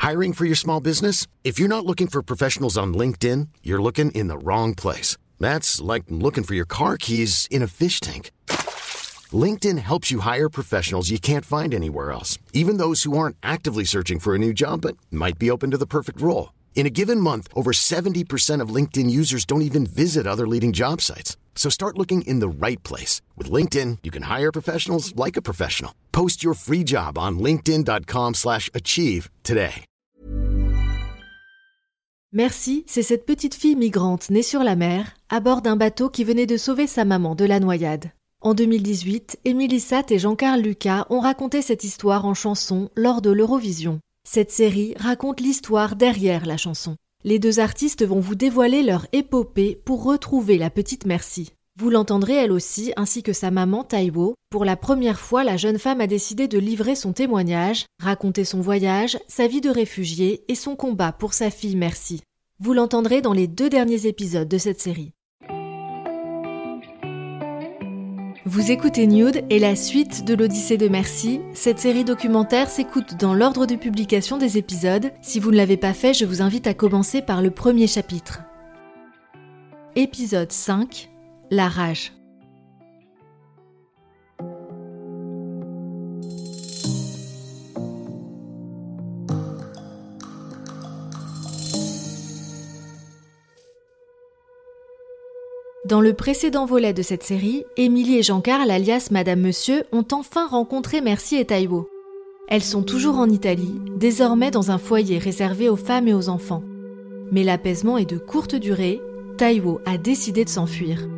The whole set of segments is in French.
Hiring for your small business? If you're not looking for professionals on LinkedIn, you're looking in the wrong place. That's like looking for your car keys in a fish tank. LinkedIn helps you hire professionals you can't find anywhere else, even those who aren't actively searching for a new job but might be open to the perfect role. In a given month, over 70% of LinkedIn users don't even visit other leading job sites. So start looking in the right place. With LinkedIn, you can hire professionals like a professional. Post your free job on linkedin.com/achieve today. Merci, c'est cette petite fille migrante née sur la mer, à bord d'un bateau qui venait de sauver sa maman de la noyade. En 2018, Émilie Satt et Jean-Carl Lucas ont raconté cette histoire en chanson lors de l'Eurovision. Cette série raconte l'histoire derrière la chanson. Les deux artistes vont vous dévoiler leur épopée pour retrouver la petite Merci. Vous l'entendrez elle aussi, ainsi que sa maman Taiwo. Pour la première fois, la jeune femme a décidé de livrer son témoignage, raconter son voyage, sa vie de réfugiée et son combat pour sa fille Merci. Vous l'entendrez dans les 2 derniers épisodes de cette série. Vous écoutez Nude et la suite de l'Odyssée de Merci. Cette série documentaire s'écoute dans l'ordre de publication des épisodes. Si vous ne l'avez pas fait, je vous invite à commencer par le premier chapitre. Épisode 5, la rage. Dans le précédent volet de cette série, Émilie et Jean-Carl, alias Madame Monsieur, ont enfin rencontré Merci et Taiwo. Elles sont toujours en Italie, désormais dans un foyer réservé aux femmes et aux enfants. Mais l'apaisement est de courte durée, Taiwo a décidé de s'enfuir.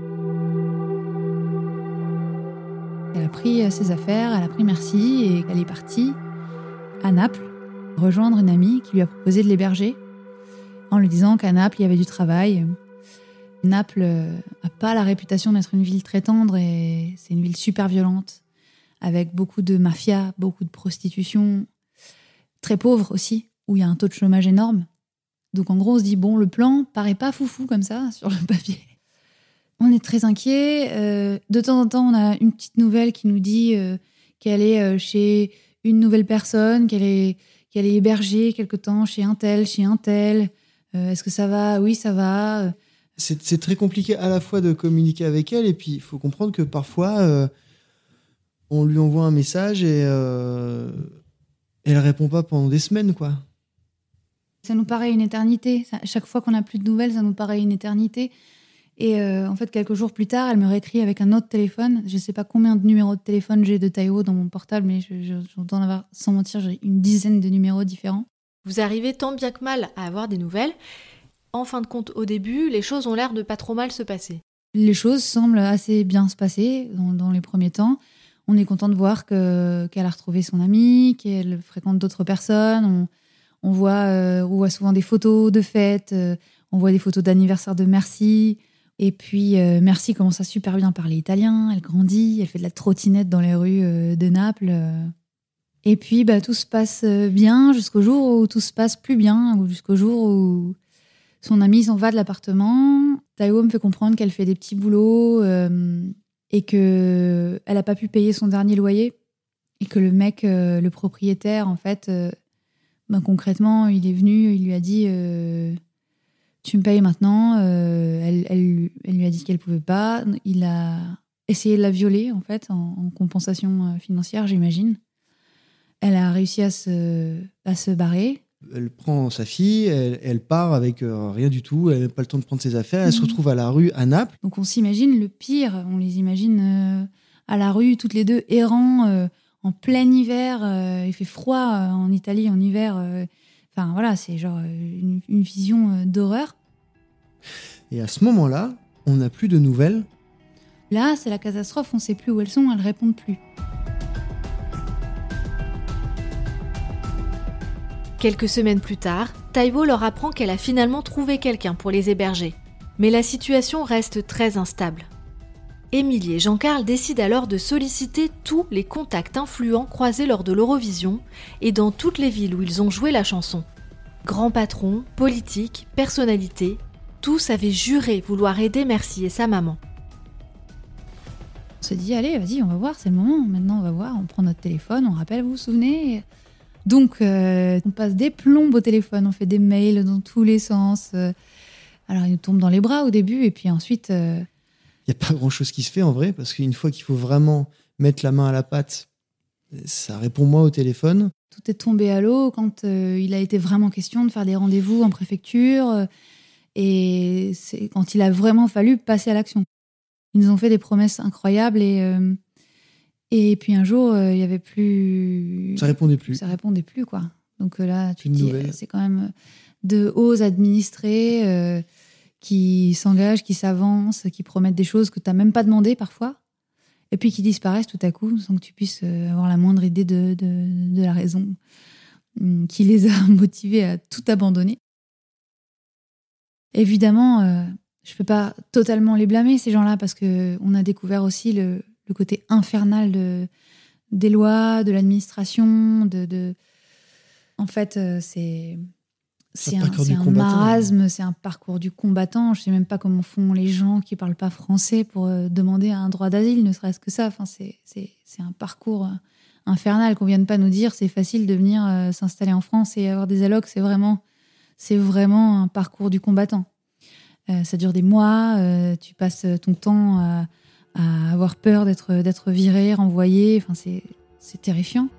Elle a pris ses affaires, elle a pris Merci et elle est partie à Naples rejoindre une amie qui lui a proposé de l'héberger en lui disant qu'à Naples il y avait du travail. Naples n'a pas la réputation d'être une ville très tendre et c'est une ville super violente, avec beaucoup de mafia, beaucoup de prostitution, très pauvre aussi, où il y a un taux de chômage énorme. Donc en gros, on se dit, bon, le plan paraît pas foufou comme ça, sur le papier. On est très inquiets. De temps en temps, on a une petite nouvelle qui nous dit qu'elle est chez une nouvelle personne, qu'elle est hébergée quelque temps chez un tel. Est-ce que ça va ? Oui, ça va. C'est très compliqué à la fois de communiquer avec elle et puis il faut comprendre que parfois on lui envoie un message et elle répond pas pendant des semaines, quoi. Ça nous paraît une éternité. Chaque fois qu'on n'a plus de nouvelles, ça nous paraît une éternité. Et en fait, quelques jours plus tard, elle me réécrit avec un autre téléphone. Je sais pas combien de numéros de téléphone j'ai de Taiwo dans mon portable, mais je dois en avoir, sans mentir, j'ai une dizaine de numéros différents. Vous arrivez tant bien que mal à avoir des nouvelles. En fin de compte, au début, les choses ont l'air de pas trop mal se passer. Les choses semblent assez bien se passer dans les premiers temps. On est content de voir qu'elle a retrouvé son amie, qu'elle fréquente d'autres personnes. On voit souvent des photos de fêtes, on voit des photos d'anniversaire de Merci. Et puis, Merci commence à super bien parler italien, elle grandit, elle fait de la trottinette dans les rues de Naples. Et puis, tout se passe bien jusqu'au jour où tout se passe plus bien, ou jusqu'au jour où son amie s'en va de l'appartement. Taiwo me fait comprendre qu'elle fait des petits boulots et qu'elle n'a pas pu payer son dernier loyer. Et que le mec, le propriétaire, en fait, concrètement, il est venu, il lui a dit tu me payes maintenant. Elle lui a dit qu'elle ne pouvait pas. Il a essayé de la violer, en fait, en compensation financière, j'imagine. Elle a réussi à se barrer. Elle prend sa fille, elle part avec rien du tout, elle n'a pas le temps de prendre ses affaires, elle se retrouve à la rue à Naples. Donc on s'imagine le pire, on les imagine à la rue, toutes les deux errant en plein hiver, il fait froid en Italie en hiver, enfin voilà, c'est genre une vision d'horreur. Et à ce moment-là, on n'a plus de nouvelles. Là, c'est la catastrophe, on ne sait plus où elles sont, elles ne répondent plus. Quelques semaines plus tard, Taiwo leur apprend qu'elle a finalement trouvé quelqu'un pour les héberger. Mais la situation reste très instable. Émilie et Jean-Carl décident alors de solliciter tous les contacts influents croisés lors de l'Eurovision et dans toutes les villes où ils ont joué la chanson. Grands patrons, politiques, personnalités, tous avaient juré vouloir aider Merci et sa maman. On se dit, allez, vas-y, on va voir, c'est le moment. Maintenant, on va voir, on prend notre téléphone, on rappelle, vous vous souvenez ? Donc, on passe des plombes au téléphone, on fait des mails dans tous les sens. Alors, il nous tombe dans les bras au début, et puis ensuite... Il n'y a pas grand-chose qui se fait en vrai, parce qu'une fois qu'il faut vraiment mettre la main à la pâte, ça répond moi au téléphone. Tout est tombé à l'eau quand il a été vraiment question de faire des rendez-vous en préfecture, et c'est quand il a vraiment fallu passer à l'action. Ils nous ont fait des promesses incroyables, et puis un jour, il n'y avait plus... Ça répondait plus. Ça répondait plus, quoi. Donc là, tu Une te dis, nouvelle. c'est quand même de hauts administrés qui s'engagent, qui s'avancent, qui promettent des choses que tu n'as même pas demandé parfois, et puis qui disparaissent tout à coup sans que tu puisses avoir la moindre idée de la raison qui les a motivés à tout abandonner. Évidemment, je ne peux pas totalement les blâmer, ces gens-là, parce qu'on a découvert aussi le côté infernal des lois, de l'administration. En fait, c'est un marasme, c'est un parcours du combattant. Je ne sais même pas comment font les gens qui ne parlent pas français pour demander un droit d'asile, ne serait-ce que ça. Enfin, c'est un parcours infernal qu'on ne vienne pas nous dire. C'est facile de venir s'installer en France et avoir des allocs. C'est vraiment un parcours du combattant. Ça dure des mois. Tu passes ton temps à avoir peur d'être viré, renvoyé. Enfin, c'est terrifiant.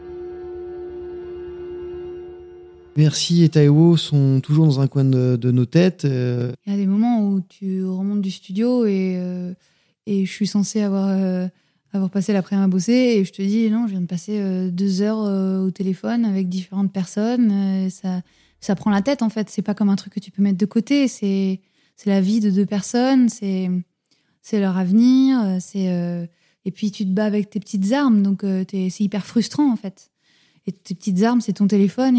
Merci et Taiwo sont toujours dans un coin de nos têtes. Il y a des moments où tu remontes du studio et je suis censée avoir passé l'après-midi à bosser et je te dis non, je viens de passer 2 heures au téléphone avec différentes personnes. Ça prend la tête en fait. C'est pas comme un truc que tu peux mettre de côté. C'est la vie de 2 personnes. C'est leur avenir. Et puis tu te bats avec tes petites armes. Donc c'est hyper frustrant en fait. Et tes petites armes, c'est ton téléphone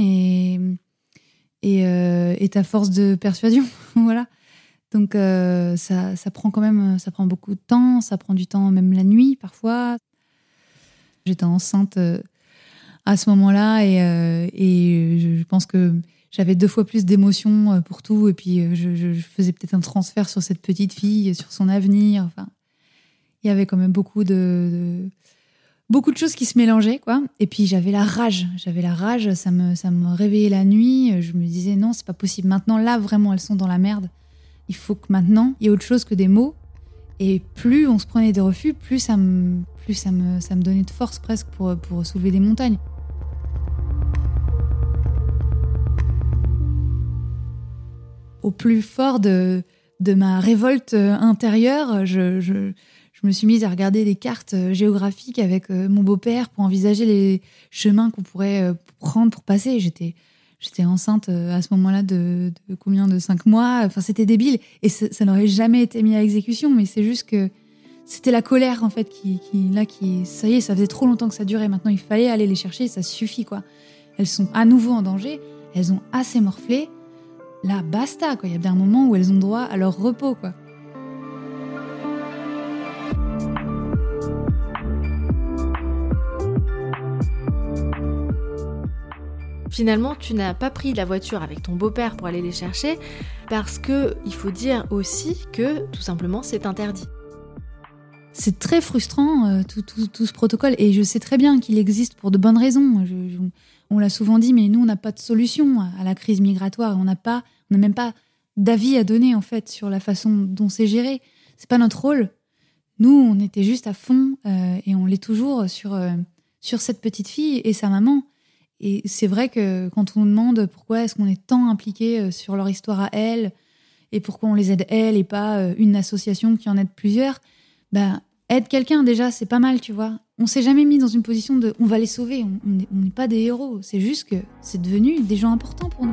et ta force de persuasion. Voilà. Donc, ça prend quand même, ça prend beaucoup de temps. Ça prend du temps, même la nuit, parfois. J'étais enceinte à ce moment-là et je pense que j'avais 2 fois plus d'émotions pour tout. Et puis, je faisais peut-être un transfert sur cette petite fille, sur son avenir. Enfin, il y avait quand même beaucoup de choses qui se mélangeaient, quoi. Et puis j'avais la rage, ça me réveillait la nuit. Je me disais non, c'est pas possible. Maintenant, là, vraiment, elles sont dans la merde. Il faut que maintenant, il y ait autre chose que des mots. Et plus on se prenait des refus, plus ça me donnait de force presque pour soulever des montagnes. Au plus fort de ma révolte intérieure, je me suis mise à regarder des cartes géographiques avec mon beau-père pour envisager les chemins qu'on pourrait prendre pour passer. J'étais enceinte à ce moment-là de combien de 5 mois. Enfin, c'était débile. Et ça n'aurait jamais été mis à exécution. Mais c'est juste que c'était la colère, en fait, qui ça y est, ça faisait trop longtemps que ça durait. Maintenant, il fallait aller les chercher. Ça suffit, quoi. Elles sont à nouveau en danger. Elles ont assez morflé. Là, basta, quoi. Il y a bien un moment où elles ont droit à leur repos, quoi. Finalement, tu n'as pas pris la voiture avec ton beau-père pour aller les chercher parce que il faut dire aussi que, tout simplement, c'est interdit. C'est très frustrant, tout ce protocole. Et je sais très bien qu'il existe pour de bonnes raisons. On l'a souvent dit, mais nous, on n'a pas de solution à la crise migratoire. On n'a même pas d'avis à donner, en fait, sur la façon dont c'est géré. C'est pas notre rôle. Nous, on était juste à fond, et on l'est toujours sur cette petite fille et sa maman. Et c'est vrai que quand on nous demande pourquoi est-ce qu'on est tant impliqué sur leur histoire à elles et pourquoi on les aide elles et pas une association qui en aide plusieurs, aide quelqu'un déjà, c'est pas mal, tu vois. On s'est jamais mis dans une position de on va les sauver, on n'est pas des héros. C'est juste que c'est devenu des gens importants pour nous.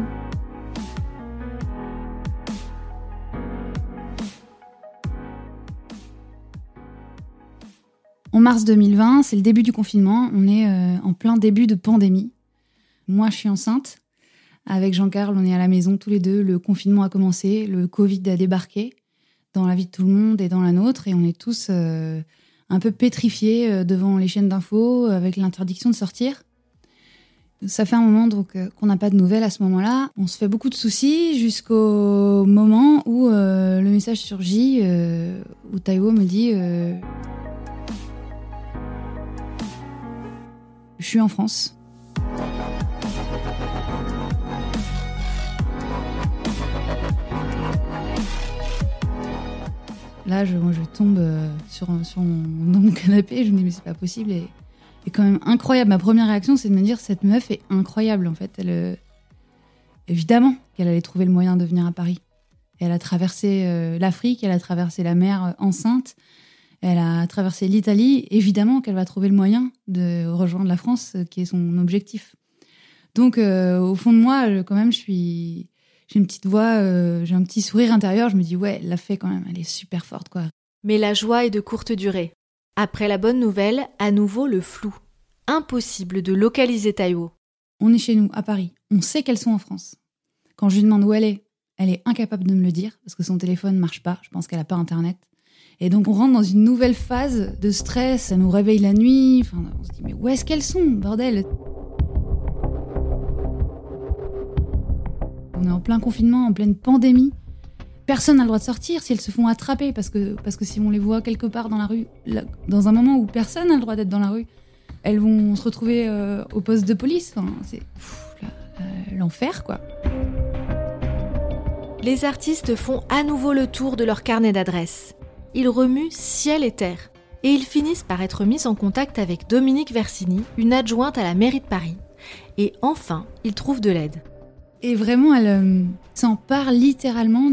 En mars 2020, c'est le début du confinement, on est en plein début de pandémie. Moi, je suis enceinte. Avec Jean-Carl, on est à la maison tous les deux. Le confinement a commencé, le Covid a débarqué dans la vie de tout le monde et dans la nôtre. Et on est tous un peu pétrifiés devant les chaînes d'infos avec l'interdiction de sortir. Ça fait un moment donc, qu'on n'a pas de nouvelles à ce moment-là. On se fait beaucoup de soucis jusqu'au moment où le message surgit, où Taiwo me dit « Je suis en France ». Là, je tombe sur mon canapé, je me dis mais c'est pas possible. Et quand même incroyable. Ma première réaction, c'est de me dire cette meuf est incroyable en fait. Évidemment qu'elle allait trouver le moyen de venir à Paris. Elle a traversé l'Afrique, elle a traversé la mer enceinte, elle a traversé l'Italie. Évidemment qu'elle va trouver le moyen de rejoindre la France, qui est son objectif. Donc, au fond de moi, quand même, j'ai une petite voix, j'ai un petit sourire intérieur. Je me dis, ouais, elle l'a fait quand même, elle est super forte, quoi. Mais la joie est de courte durée. Après la bonne nouvelle, à nouveau le flou. Impossible de localiser Taiwo. On est chez nous, à Paris. On sait qu'elles sont en France. Quand je lui demande où elle est incapable de me le dire, parce que son téléphone ne marche pas. Je pense qu'elle n'a pas Internet. Et donc, on rentre dans une nouvelle phase de stress. Ça nous réveille la nuit. Enfin, on se dit, mais où est-ce qu'elles sont, bordel ? On est en plein confinement, en pleine pandémie. Personne n'a le droit de sortir si elles se font attraper, parce que si on les voit quelque part dans la rue, dans un moment où personne n'a le droit d'être dans la rue, elles vont se retrouver au poste de police. Enfin, c'est l'enfer, quoi. Les artistes font à nouveau le tour de leur carnet d'adresses. Ils remuent ciel et terre. Et ils finissent par être mis en contact avec Dominique Versini, une adjointe à la mairie de Paris. Et enfin, ils trouvent de l'aide. Et vraiment, elle s'empare littéralement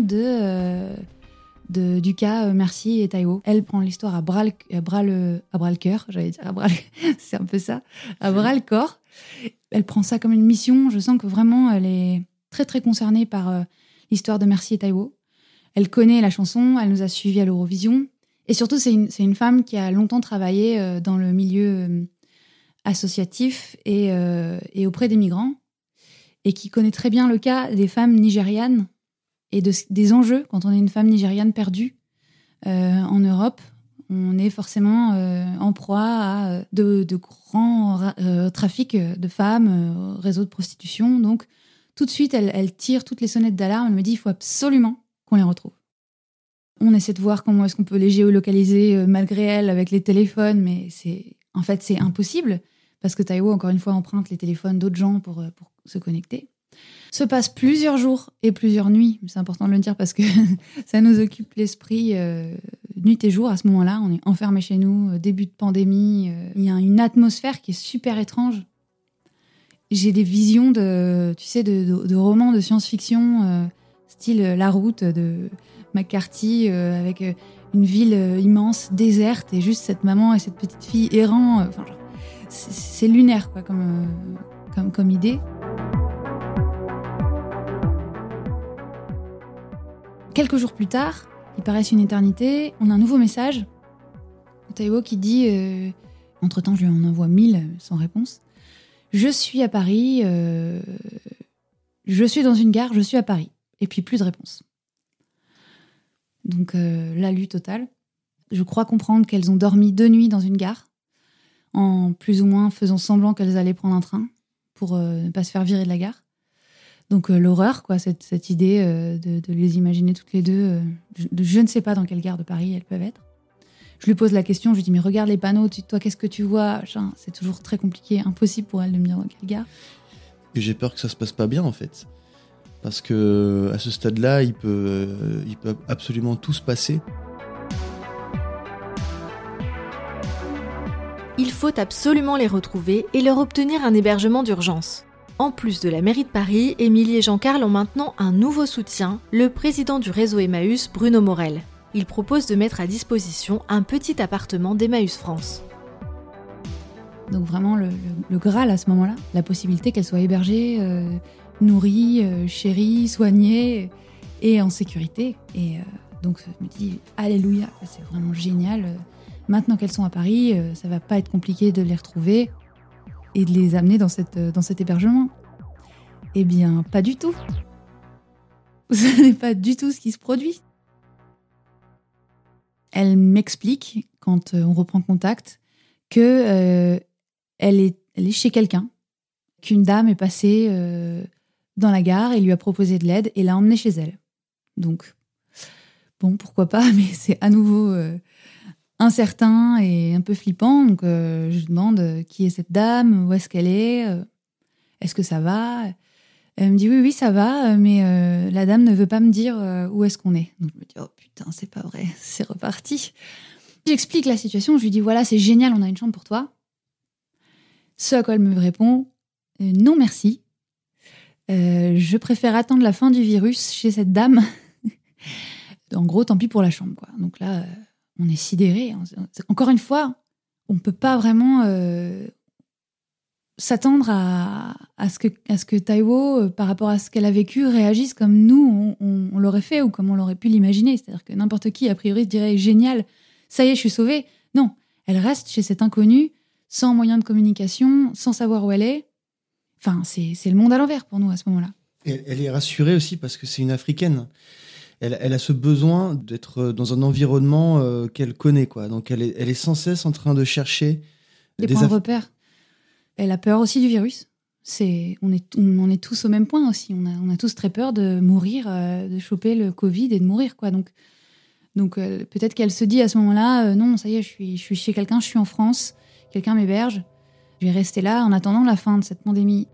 du cas Merci et Taiwo. Elle prend l'histoire à bras le cœur, j'allais dire c'est un peu ça, à bras le corps. Elle prend ça comme une mission. Je sens que vraiment, elle est très très concernée par l'histoire de Merci et Taiwo. Elle connaît la chanson, elle nous a suivis à l'Eurovision. Et surtout, c'est une femme qui a longtemps travaillé dans le milieu associatif et auprès des migrants, et qui connaît très bien le cas des femmes nigérianes et des enjeux quand on est une femme nigériane perdue en Europe. On est forcément en proie à de grands trafics de femmes, réseaux de prostitution. Donc, tout de suite, elle tire toutes les sonnettes d'alarme. Elle me dit, il faut absolument qu'on les retrouve. On essaie de voir comment est-ce qu'on peut les géolocaliser malgré elle avec les téléphones, mais c'est impossible, parce que Taiwo, encore une fois, emprunte les téléphones d'autres gens pour se connecter. Se passent plusieurs jours et plusieurs nuits, c'est important de le dire parce que ça nous occupe l'esprit nuit et jour. À ce moment-là, on est enfermés chez nous, début de pandémie. Il y a une atmosphère qui est super étrange. J'ai des visions de romans de science-fiction, style La Route de McCarthy, avec une ville immense, déserte, et juste cette maman et cette petite fille errant. C'est lunaire, quoi, comme idée. Quelques jours plus tard, il paraît une éternité, on a un nouveau message. Taiwo qui dit, entre-temps je lui en envoie 1000 sans réponse. Je suis à Paris, je suis dans une gare, je suis à Paris. Et puis plus de réponse. Donc la lutte totale. Je crois comprendre qu'elles ont dormi 2 nuits dans une gare, en plus ou moins faisant semblant qu'elles allaient prendre un train pour ne pas se faire virer de la gare. Donc l'horreur, quoi, cette idée de les imaginer toutes les deux. Je ne sais pas dans quelle gare de Paris elles peuvent être. Je lui pose la question, je lui dis mais regarde les panneaux, toi qu'est-ce que tu vois ? C'est toujours très compliqué, impossible pour elle de me dire dans quelle gare. Et j'ai peur que ça se passe pas bien en fait, parce que à ce stade-là, il peut absolument tout se passer. Il faut absolument les retrouver et leur obtenir un hébergement d'urgence. En plus de la mairie de Paris, Émilie et Jean-Carl ont maintenant un nouveau soutien, le président du réseau Emmaüs, Bruno Morel. Il propose de mettre à disposition un petit appartement d'Emmaüs France. Donc vraiment le Graal à ce moment-là, la possibilité qu'elle soit hébergée, nourrie, chérie, soignée et en sécurité. Et donc je me dis, alléluia, c'est vraiment génial. Maintenant qu'elles sont à Paris, ça va pas être compliqué de les retrouver et de les amener dans cet hébergement. Eh bien, pas du tout. Ce n'est pas du tout ce qui se produit. Elle m'explique, quand on reprend contact, que elle est chez quelqu'un, qu'une dame est passée dans la gare et lui a proposé de l'aide et l'a emmenée chez elle. Donc, bon, pourquoi pas, mais c'est à nouveau incertain et un peu flippant. Donc, je lui demande qui est cette dame, où est-ce qu'elle est, est-ce que ça va ? Elle me dit oui, ça va, mais la dame ne veut pas me dire où est-ce qu'on est. Donc je me dis, oh putain, c'est pas vrai, c'est reparti. J'explique la situation, je lui dis, voilà, c'est génial, on a une chambre pour toi. Ce à quoi elle me répond, non merci. Je préfère attendre la fin du virus chez cette dame. En gros, tant pis pour la chambre, quoi. Donc là, on est sidérés. Encore une fois, on peut pas vraiment s'attendre à ce que Taiwo, par rapport à ce qu'elle a vécu, réagisse comme nous, on l'aurait fait ou comme on l'aurait pu l'imaginer. C'est-à-dire que n'importe qui, a priori, se dirait « génial, ça y est, je suis sauvée ». Non, elle reste chez cet inconnu, sans moyen de communication, sans savoir où elle est. Enfin, c'est le monde à l'envers pour nous à ce moment-là. Et elle est rassurée aussi parce que c'est une Africaine. Elle a ce besoin d'être dans un environnement qu'elle connaît, quoi. Donc elle est sans cesse en train de chercher des points de repère. Elle a peur aussi du virus. On est tous au même point aussi. On a tous très peur de mourir, de choper le Covid et de mourir, quoi. Donc peut-être qu'elle se dit à ce moment-là, non, ça y est, je suis chez quelqu'un, je suis en France, quelqu'un m'héberge, je vais rester là en attendant la fin de cette pandémie.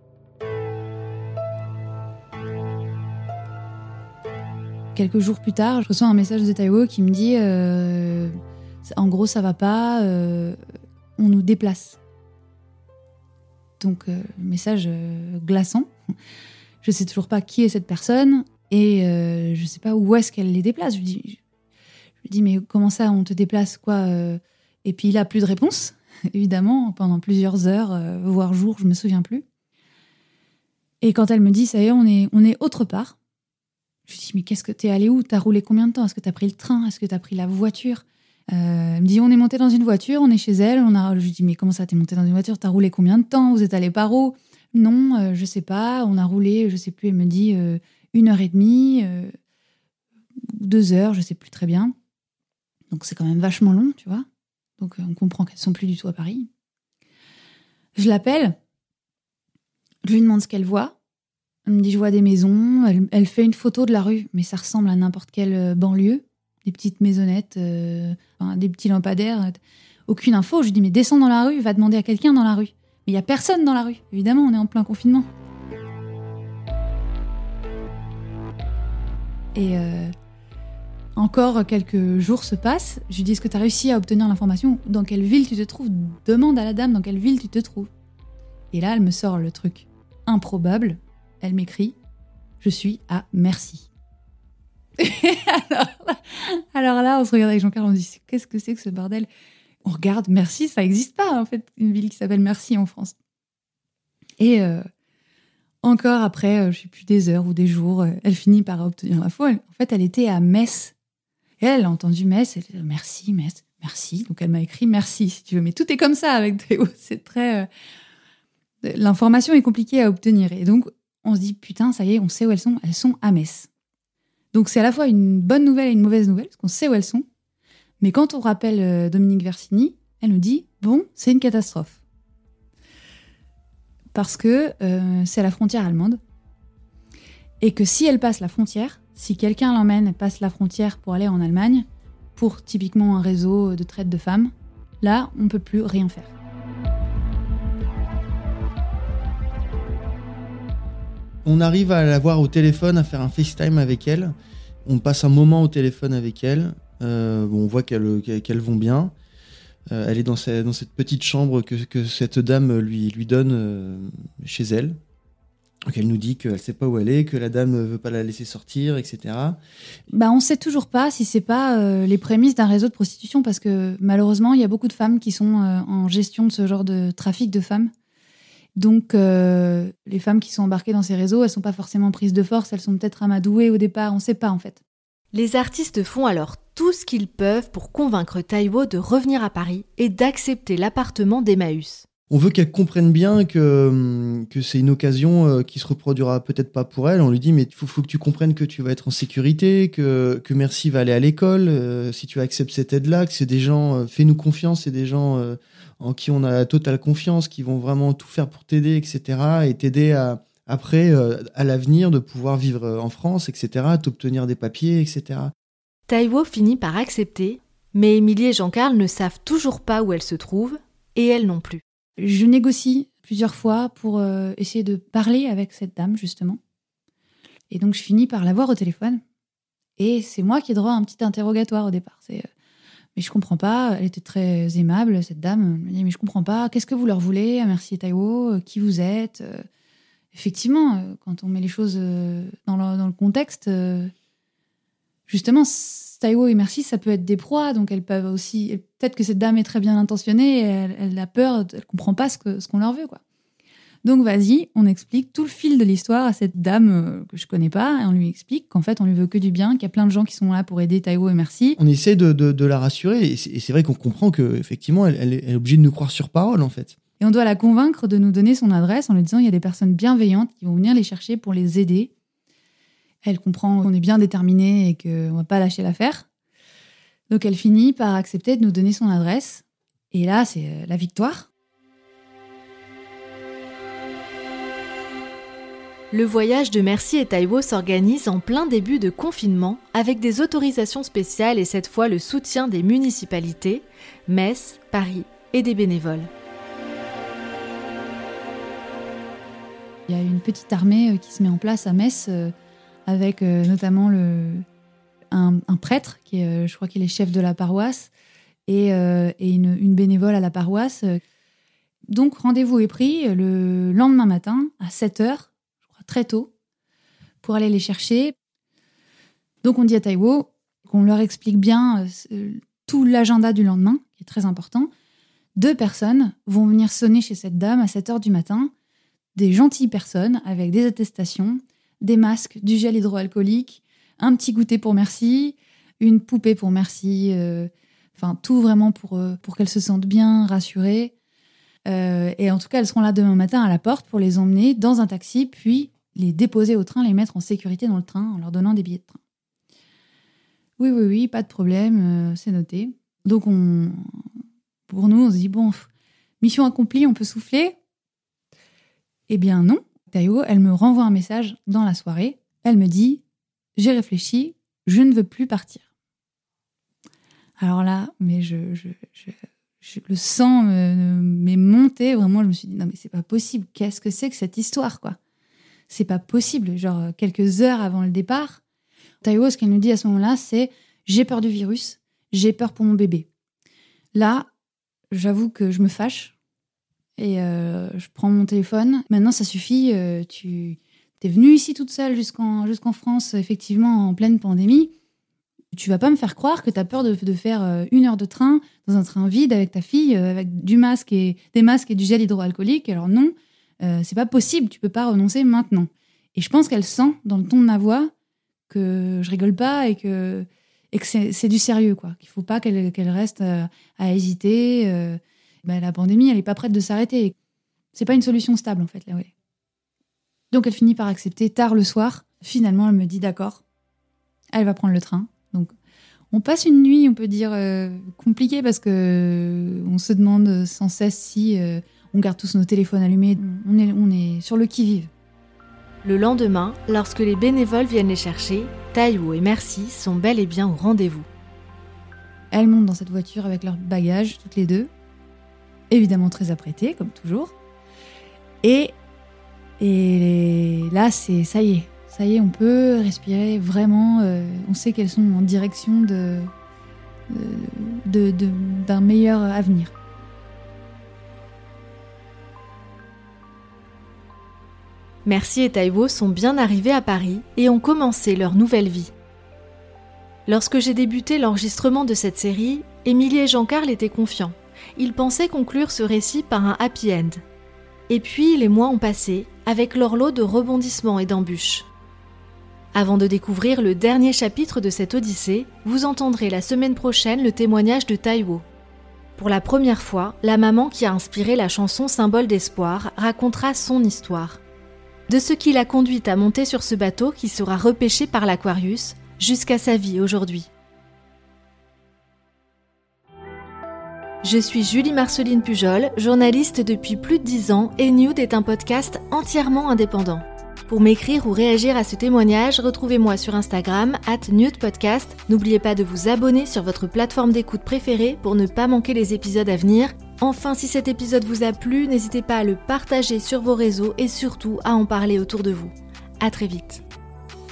Quelques jours plus tard, je reçois un message de Taiwo qui me dit en gros, ça va pas, on nous déplace. Donc, message glaçant. Je sais toujours pas qui est cette personne et je sais pas où est-ce qu'elle les déplace. Je lui dis, mais comment ça, on te déplace, quoi? Et puis, il a plus de réponse, évidemment, pendant plusieurs heures, voire jours, je me souviens plus. Et quand elle me dit, ça y est, on est autre part. Je lui dis, mais qu'est-ce que t'es allé où? T'as roulé combien de temps? Est-ce que t'as pris le train? Est-ce que t'as pris la voiture? Elle me dit, on est monté dans une voiture, on est chez elle. Je lui dis, mais comment ça, t'es monté dans une voiture? T'as roulé combien de temps? Vous êtes allé par où? Non, je sais pas. On a roulé, je sais plus. Elle me dit 1h30, 2 heures, je sais plus très bien. Donc c'est quand même vachement long, tu vois. Donc on comprend qu'elles sont plus du tout à Paris. Je l'appelle. Je lui demande ce qu'elle voit. Elle me dit, je vois des maisons. Elle fait une photo de la rue, mais ça ressemble à n'importe quelle banlieue. Des petites maisonnettes, des petits lampadaires. Aucune info. Je lui dis, mais descends dans la rue, va demander à quelqu'un dans la rue. Mais il n'y a personne dans la rue. Évidemment, on est en plein confinement. Et encore quelques jours se passent. Je lui dis, est-ce que tu as réussi à obtenir l'information? Dans quelle ville tu te trouves? Demande à la dame dans quelle ville tu te trouves. Et là, elle me sort le truc improbable. Elle m'écrit, je suis à Mercy. alors là, on se regarde avec Jean-Carl, on se dit, qu'est-ce que c'est que ce bordel? On regarde, Mercy, ça n'existe pas, en fait, une ville qui s'appelle Mercy en France. Et encore après, je ne sais plus, des heures ou des jours, elle finit par obtenir l'info. En fait, elle était à Metz. Et elle a entendu Metz, elle dit, Metz, merci. Donc elle m'a écrit merci, si tu veux. Mais tout est comme ça avec Théo. C'est très... L'information est compliquée à obtenir. Et donc, on se dit, putain, ça y est, on sait où elles sont à Metz. Donc c'est à la fois une bonne nouvelle et une mauvaise nouvelle, parce qu'on sait où elles sont. Mais quand on rappelle Dominique Versini, elle nous dit, bon, c'est une catastrophe. Parce que c'est la frontière allemande. Et que si elle passe la frontière, si quelqu'un l'emmène et passe la frontière pour aller en Allemagne, pour typiquement un réseau de traite de femmes, là, on ne peut plus rien faire. On arrive à la voir au téléphone, à faire un FaceTime avec elle. On passe un moment au téléphone avec elle. On voit qu'elles vont bien. Elle est dans cette petite chambre que cette dame lui donne chez elle. Donc elle nous dit qu'elle ne sait pas où elle est, que la dame ne veut pas la laisser sortir, etc. On ne sait toujours pas si ce n'est pas les prémices d'un réseau de prostitution, parce que malheureusement, il y a beaucoup de femmes qui sont en gestion de ce genre de trafic de femmes. Donc, les femmes qui sont embarquées dans ces réseaux, elles ne sont pas forcément prises de force, elles sont peut-être amadouées au départ, on ne sait pas en fait. Les artistes font alors tout ce qu'ils peuvent pour convaincre Taiwo de revenir à Paris et d'accepter l'appartement d'Emmaüs. On veut qu'elle comprenne bien que c'est une occasion qui se reproduira peut-être pas pour elle. On lui dit, mais il faut que tu comprennes que tu vas être en sécurité, que Mercy va aller à l'école, si tu acceptes cette aide-là, que c'est des gens, fais-nous confiance, c'est des gens en qui on a totale confiance, qui vont vraiment tout faire pour t'aider, etc. Et t'aider après, à l'avenir, de pouvoir vivre en France, etc., t'obtenir des papiers, etc. Taiwo finit par accepter, mais Émilie et Jean-Carl ne savent toujours pas où elle se trouve, et elle non plus. Je négocie plusieurs fois pour essayer de parler avec cette dame, justement. Et donc, je finis par la voir au téléphone. Et c'est moi qui ai droit à un petit interrogatoire au départ. Mais je comprends pas. Elle était très aimable, cette dame. Elle me dit, mais je comprends pas. Qu'est-ce que vous leur voulez à Merci et Taiwo? Qui vous êtes? Effectivement, quand on met les choses dans le contexte, justement, Taiwo et Merci, ça peut être des proies. Donc, elles peuvent aussi... Peut-être que cette dame est très bien intentionnée. Et elle a peur. Elle comprend pas ce qu'on leur veut, quoi. Donc, vas-y, on explique tout le fil de l'histoire à cette dame que je connais pas. Et on lui explique qu'en fait, on lui veut que du bien, qu'il y a plein de gens qui sont là pour aider Taiwo et Merci. On essaie de la rassurer. Et c'est vrai qu'on comprend qu'effectivement, elle est obligée de nous croire sur parole, en fait. Et on doit la convaincre de nous donner son adresse en lui disant il y a des personnes bienveillantes qui vont venir les chercher pour les aider. Elle comprend qu'on est bien déterminés et qu'on ne va pas lâcher l'affaire. Donc, elle finit par accepter de nous donner son adresse. Et là, c'est la victoire. Le voyage de Merci et Taiwo s'organise en plein début de confinement avec des autorisations spéciales et cette fois le soutien des municipalités, Metz, Paris et des bénévoles. Il y a une petite armée qui se met en place à Metz avec notamment un prêtre qui est, je crois qu'il est chef de la paroisse et une bénévole à la paroisse. Donc rendez-vous est pris le lendemain matin à 7h. Très tôt, pour aller les chercher. Donc, on dit à Taiwo qu'on leur explique bien tout l'agenda du lendemain, qui est très important. 2 personnes vont venir sonner chez cette dame à 7h du matin, des gentilles personnes avec des attestations, des masques, du gel hydroalcoolique, un petit goûter pour Merci, une poupée pour Merci, tout vraiment pour qu'elles se sentent bien rassurées. Et en tout cas, elles seront là demain matin à la porte pour les emmener dans un taxi, puis les déposer au train, les mettre en sécurité dans le train en leur donnant des billets de train. Oui, pas de problème, c'est noté. Donc, pour nous, on se dit, bon, mission accomplie, on peut souffler. Eh bien non, Taiwo, elle me renvoie un message dans la soirée. Elle me dit, j'ai réfléchi, je ne veux plus partir. Alors là, mais le sang m'est monté, vraiment, je me suis dit, non mais c'est pas possible, qu'est-ce que c'est que cette histoire, quoi? C'est pas possible, genre quelques heures avant le départ. Taiwo, ce qu'elle nous dit à ce moment-là, c'est « j'ai peur du virus, j'ai peur pour mon bébé ». Là, j'avoue que je me fâche et je prends mon téléphone. Maintenant, ça suffit, tu es venue ici toute seule jusqu'en France, effectivement, en pleine pandémie. Tu vas pas me faire croire que tu as peur de faire 1 heure de train dans un train vide avec ta fille, avec des masques et du gel hydroalcoolique. Alors non, c'est pas possible, tu peux pas renoncer maintenant. Et je pense qu'elle sent dans le ton de ma voix que je rigole pas et que c'est du sérieux, quoi. Qu'il faut pas qu'elle reste à hésiter. La pandémie, elle est pas prête de s'arrêter. C'est pas une solution stable, en fait, là, ouais. Donc elle finit par accepter tard le soir. Finalement, elle me dit d'accord, elle va prendre le train. Donc, on passe une nuit, on peut dire, compliquée parce que on se demande sans cesse si on garde tous nos téléphones allumés. On est sur le qui-vive. Le lendemain, lorsque les bénévoles viennent les chercher, Taiwo et Merci sont bel et bien au rendez-vous. Elles montent dans cette voiture avec leurs bagages, toutes les deux. Évidemment très apprêtées, comme toujours. Et là, ça y est, on peut respirer vraiment. On sait qu'elles sont en direction d'un meilleur avenir. Merci et Taiwo sont bien arrivés à Paris et ont commencé leur nouvelle vie. Lorsque j'ai débuté l'enregistrement de cette série, Émilie et Jean-Carl étaient confiants. Ils pensaient conclure ce récit par un happy end. Et puis, les mois ont passé, avec leur lot de rebondissements et d'embûches. Avant de découvrir le dernier chapitre de cette odyssée, vous entendrez la semaine prochaine le témoignage de Taiwo. Pour la première fois, la maman qui a inspiré la chanson Symbole d'espoir racontera son histoire. De ce qui l'a conduite à monter sur ce bateau qui sera repêché par l'Aquarius, jusqu'à sa vie aujourd'hui. Je suis Julie Marceline Pujol, journaliste depuis plus de 10 ans et Nude est un podcast entièrement indépendant. Pour m'écrire ou réagir à ce témoignage, retrouvez-moi sur Instagram @nudepodcast. N'oubliez pas de vous abonner sur votre plateforme d'écoute préférée pour ne pas manquer les épisodes à venir. Enfin, si cet épisode vous a plu, n'hésitez pas à le partager sur vos réseaux et surtout à en parler autour de vous. À très vite.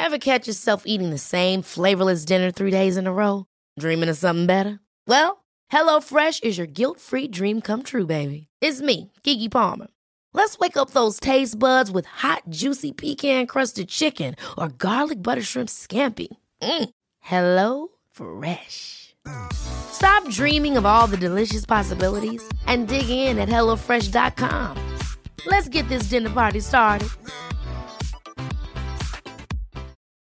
Ever catch yourself eating the same flavorless dinner 3 days in a row? Dreaming of something better? Well, HelloFresh is your guilt-free dream come true, baby. It's me, Keke Palmer. Let's wake up those taste buds with hot, juicy pecan-crusted chicken or garlic butter shrimp scampi. Hello Fresh. Stop dreaming of all the delicious possibilities and dig in at HelloFresh.com. Let's get this dinner party started.